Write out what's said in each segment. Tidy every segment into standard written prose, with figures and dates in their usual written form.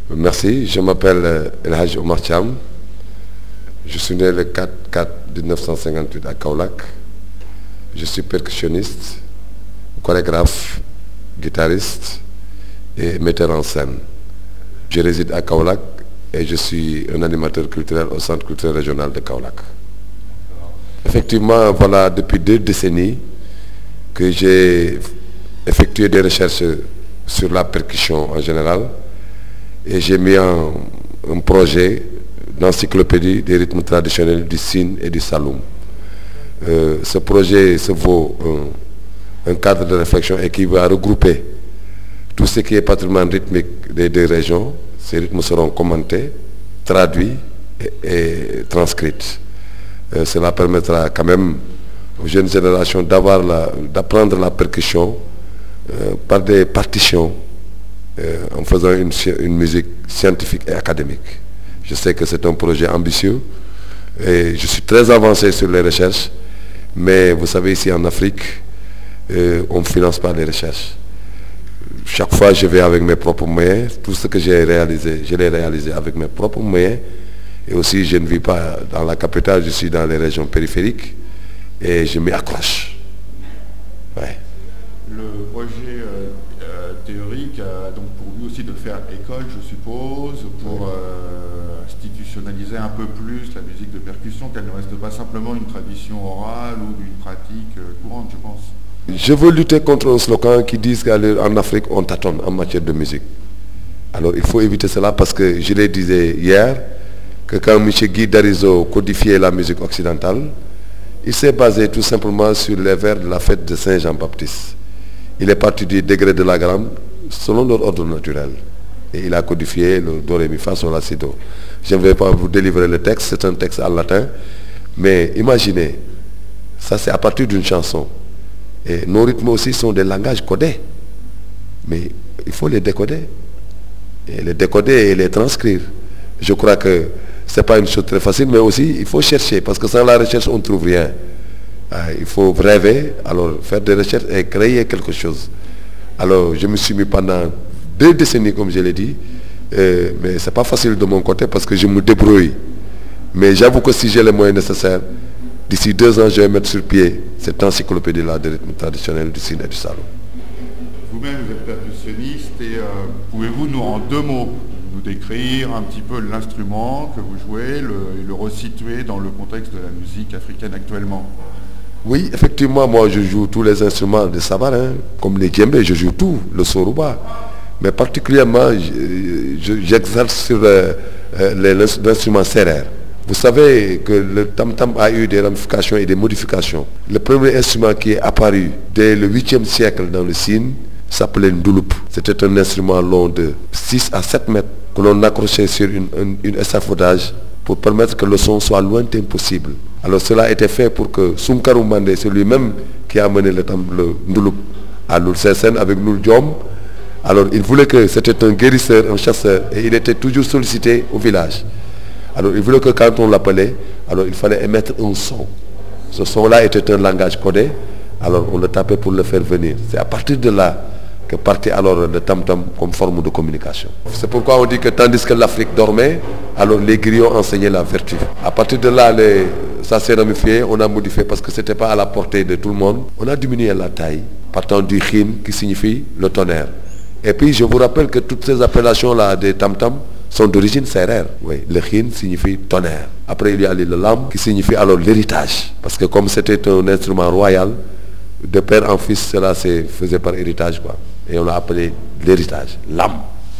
Merci, je m'appelle El Hadj Omar Thiam. Je suis né le 4/4/1958 à Kaolack. Je suis percussionniste, chorégraphe, guitariste et metteur en scène. Je réside à Kaolack et je suis un animateur culturel au Centre culturel régional de Kaolack. Effectivement, voilà depuis 2 décennies que j'ai effectué des recherches sur la percussion en général et j'ai mis un projet d'encyclopédie des rythmes traditionnels du Sine et du Saloum. Ce projet se vaut un cadre de réflexion et qui va regrouper tout ce qui est patrimoine rythmique des 2 régions. Ces rythmes seront commentés, traduits et transcrits. Cela permettra quand même aux jeunes générations d'apprendre la percussion par des partitions en faisant une musique scientifique et académique. Je sais que c'est un projet ambitieux et je suis très avancé sur les recherches, mais vous savez, ici en Afrique, on ne finance pas les recherches. Chaque fois, je vais avec mes propres moyens. Tout ce que j'ai réalisé, je l'ai réalisé avec mes propres moyens. Et aussi, je ne vis pas dans la capitale, je suis dans les régions périphériques et je m'y accroche. Ouais. Le projet théorique a donc pour but aussi de faire école, je suppose, pour institutionnaliser un peu plus la musique de percussion, qu'elle ne reste pas simplement une tradition orale ou une pratique courante, je pense. Je veux lutter contre un slogan qui dit qu'en Afrique, on tâtonne en matière de musique. Alors, il faut éviter cela parce que je l'ai disais hier, que quand M. Guy Darizo codifiait la musique occidentale, il s'est basé tout simplement sur les vers de la fête de Saint-Jean-Baptiste. Il est parti du degré de la grande selon leur ordre naturel. Et il a codifié le do, ré, mi, fa, sol, la, si, do. Je ne vais pas vous délivrer le texte, c'est un texte en latin. Mais imaginez, ça c'est à partir d'une chanson. Et nos rythmes aussi sont des langages codés. Mais il faut les décoder. Et les décoder et les transcrire. Je crois que ce n'est pas une chose très facile, mais aussi il faut chercher, parce que sans la recherche, on ne trouve rien. Il faut rêver, alors faire des recherches et créer quelque chose. Alors je me suis mis pendant 2 décennies, comme je l'ai dit, mais ce n'est pas facile de mon côté parce que je me débrouille. Mais j'avoue que si j'ai les moyens nécessaires, d'ici 2 ans, je vais mettre sur pied cette encyclopédie-là de rythme traditionnel du Sine et du Saloum. Vous-même, vous êtes percussionniste et pouvez-vous nous, en 2 mots, nous décrire un petit peu l'instrument que vous jouez et le resituer dans le contexte de la musique africaine actuellement? Oui, effectivement, moi je joue tous les instruments de Savare, comme les djembés, je joue tout, le sorouba. Mais particulièrement, j'exerce sur l'instrument serrère. Vous savez que le tam-tam a eu des ramifications et des modifications. Le premier instrument qui est apparu dès le 8e siècle dans le Sine s'appelait Ndouloup. C'était un instrument long de 6 à 7 mètres que l'on accrochait sur une échafaudage pour permettre que le son soit lointain possible. Alors cela a été fait pour que Sounkarou Mandé, c'est lui-même qui a amené le Ndouloup à Loul Sessène avec Loul Diom. Alors il voulait que c'était un guérisseur, un chasseur, et il était toujours sollicité au village. Alors il voulait que quand on l'appelait, alors il fallait émettre un son. Ce son-là était un langage codé, alors on le tapait pour le faire venir. C'est à partir de là que partait alors le tam-tam comme forme de communication. C'est pourquoi on dit que tandis que l'Afrique dormait, alors les griots enseignaient la vertu. À partir de là, ça s'est ramifié, on a modifié parce que ce n'était pas à la portée de tout le monde. On a diminué la taille, partant du khin qui signifie le tonnerre. Et puis je vous rappelle que toutes ces appellations-là des tam-tam sont d'origine sérère. Oui, le khin signifie tonnerre. Après il y a le lam qui signifie alors l'héritage. Parce que comme c'était un instrument royal, de père en fils, cela se faisait par héritage, quoi. Et on l'a appelé l'héritage, l'âme.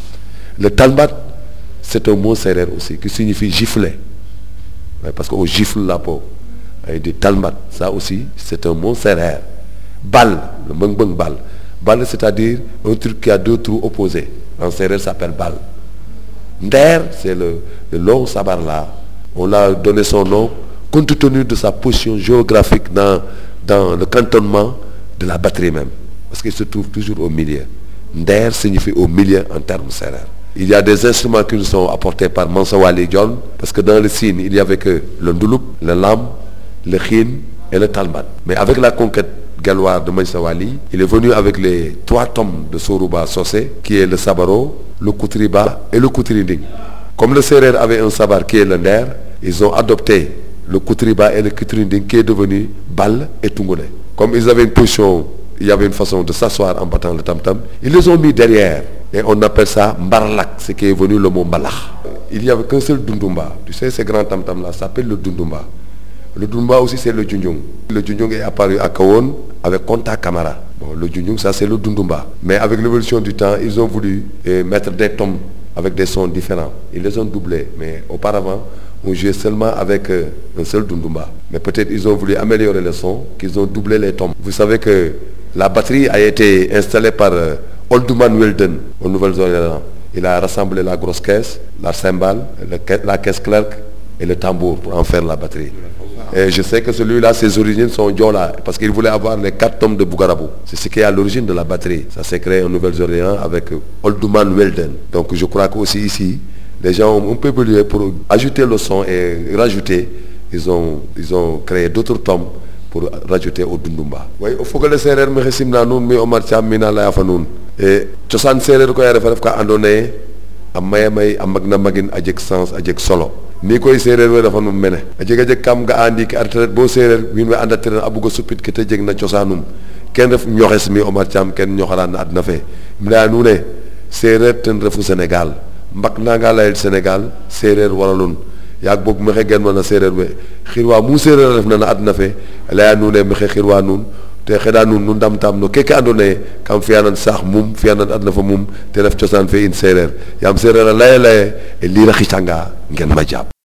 Le talbat, c'est un mot sérère aussi, qui signifie gifler. Ouais, parce qu'on gifle la peau. Et des talbat, ça aussi, c'est un mot sérère. Bal, le mung bal. Bal, c'est-à-dire un truc qui a 2 trous opposés. En sérère, ça s'appelle bal. Nder, c'est le long sabar là. On l'a donné son nom, compte tenu de sa position géographique dans le cantonnement de la batterie même. Parce qu'il se trouve toujours au milieu. Nder signifie au milieu en termes sérères. Il y a des instruments qui nous sont apportés par Mansawali John, parce que dans le Sine, il n'y avait que le Ndouloup, le Lam, le Khin et le Talbat. Mais avec la conquête galloise de Mansawali, il est venu avec les 3 tomes de Sorouba Sossé, qui est le Sabaro, le Koutriba et le Koutrinding. Comme le Serer avait un sabar qui est le Nder, ils ont adopté le Koutriba et le Koutrinding qui est devenu Bal et Tungone. Comme ils avaient une position, il y avait une façon de s'asseoir en battant le tam-tam, ils les ont mis derrière. Et on appelle ça Mbarlak, ce qui est venu le mot Mbalakh. Il n'y avait qu'un seul Dundumba. Tu sais, ces grands tam-tam-là s'appellent le Dundumba. Le Dundumba aussi, c'est le Djunjung. Le Djunjung est apparu à Kawon avec Konta Kamara. Bon, le Djunjung, ça c'est le Dundumba. Mais avec l'évolution du temps, ils ont voulu mettre des tomes avec des sons différents. Ils les ont doublés. Mais auparavant, on jouait seulement avec un seul Dundumba. Mais peut-être ils ont voulu améliorer le son, qu'ils ont doublé les tomes. Vous savez que la batterie a été installée par Oldman Weldon au Nouvelle-Zélande. Il a rassemblé la grosse caisse, la cymbale, la caisse clerc et le tambour pour en faire la batterie. Et je sais que celui-là, ses origines sont Diola, parce qu'il voulait avoir les 4 tomes de Bougarabou. C'est ce qui est à l'origine de la batterie. Ça s'est créé en Nouvelle-Zélande avec Oldman Weldon. Donc je crois qu'aussi ici, les gens ont un peu évolué pour ajouter le son et rajouter. Ils ont créé d'autres tomes pour rajouter au Dundumba. Oui, il faut que le Serer me ressemble à nous, mais Omar Thiam mina la yafanun. Et Chosan Serer ko yare fa def ko andone am may am magna magin ajek sens ajek solo. Ni koy Serer we dafa num mene. Ajek kam ga andi ki artret bo Serer min we andateren abugo supit ke te jeg na chosanum. Ken ref ñoxes mi Omar Thiam ken ñoxaran na adna fe. Mla nu ne Serer ten refu Sénégal. Mbak nanga layel Sénégal Serer waralun. Yaag boog mexe gen mana Serer we xirwa mu Serer ref na adna fe laya nu ne mexe xirwa nun te xeda nun nu ndam tam no keke andone kam fiyanan sax mum fiyanan adna fa mum te ref cosaan fe in Serer yam Serer a laye e lira xicanga ngen ma jaab